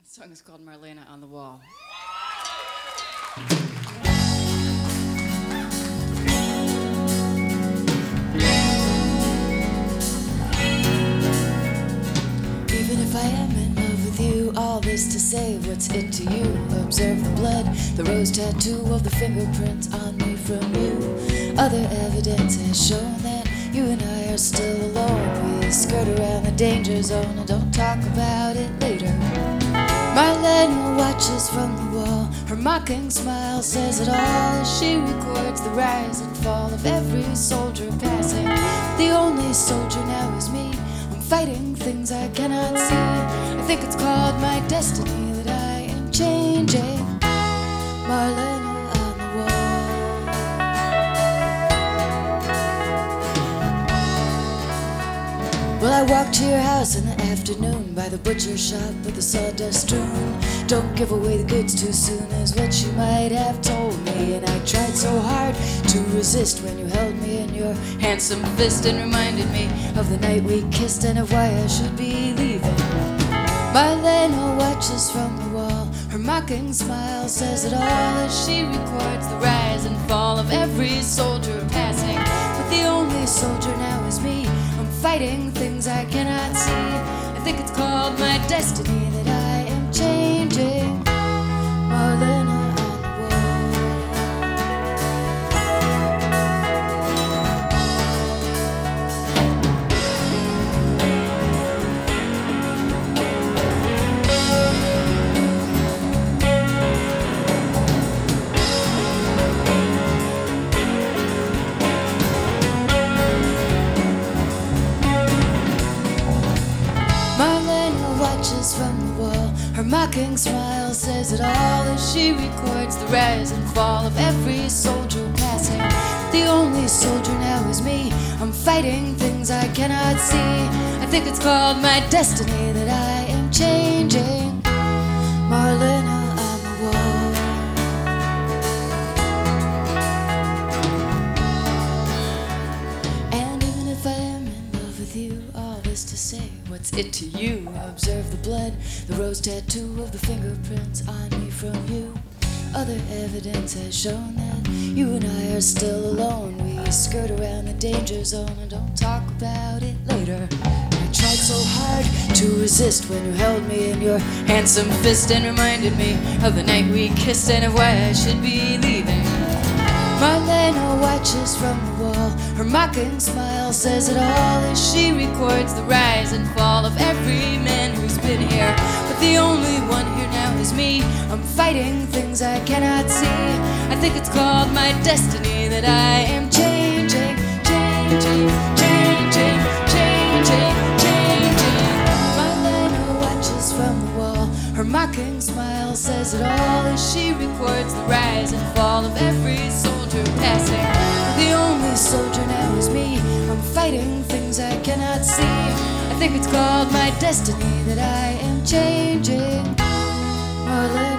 The song is called Marlena on the Wall. Even if I am in love with you, all this to say, what's it to you? Observe the blood, the rose tattoo of the fingerprints on me from you. Other evidence has shown that you and I are still alone. We skirt around the danger zone and don't talk about it later. Marlena watches from the wall. Her mocking smile says it all as she records the rise and fall of every soldier passing. The only soldier now is me. I'm fighting things I cannot see. I think it's called my destiny that I am changing. Marlena on the wall. Well, I walked to your house in the afternoon by the butcher shop with the sawdust strewn. Don't give away the goods too soon is what you might have told me. And I tried so hard to resist when you held me in your handsome fist and reminded me of the night we kissed and of why I should be leaving. Marlena watches from the wall. Her mocking smile says it all as she records the rise and fall of every soldier passing. But the only soldier now is me. I'm fighting things I cannot see. I think it's called my destiny that I am changing. Marlena on the wall. Marlena watches from the wall. Her mocking smile says it all as she records the rise and fall of every soldier passing. The only soldier now is me. I'm fighting things I cannot see. I think it's called my destiny that I am changing. Marlena on the wall. And even if I am in love with you, all this to say, what's it to you? Observe the blood, the rose tattoo of the fingerprints on me from you. Other evidence has shown that you and I are still alone. We skirt around the danger zone and don't talk about it later. I tried so hard to resist when you held me in your handsome fist and reminded me of the night we kissed and of why I should be leaving. Marlena watches from the wall. Her mocking smile says it all as she records the rise and fall of every man who's been here. But the only one here now is me. I'm fighting things I cannot see. I think it's called my destiny that I am changing, changing, changing, changing, changing. Marlena watches from the wall. Her mocking smile says it all as she records the rise and fall of every soldier passing. The only soldier now is me. I'm fighting things I cannot see. I think it's called my destiny that I am changing. Marlena.